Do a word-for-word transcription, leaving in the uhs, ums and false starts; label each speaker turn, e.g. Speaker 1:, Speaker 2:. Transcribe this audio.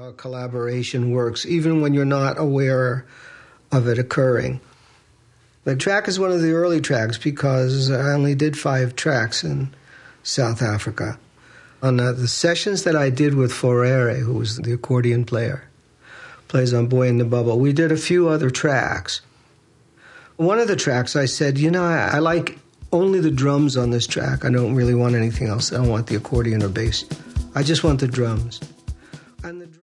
Speaker 1: a collaboration works, even when you're not aware of it occurring. The track is one of the early tracks because I only did five tracks in South Africa. On uh, the sessions that I did with Forere, who was the accordion player, plays on Boy in the Bubble, we did a few other tracks. One of the tracks I said, you know, I, I like only the drums on this track. I don't really want anything else. I don't want the accordion or bass. I just want the drums. And the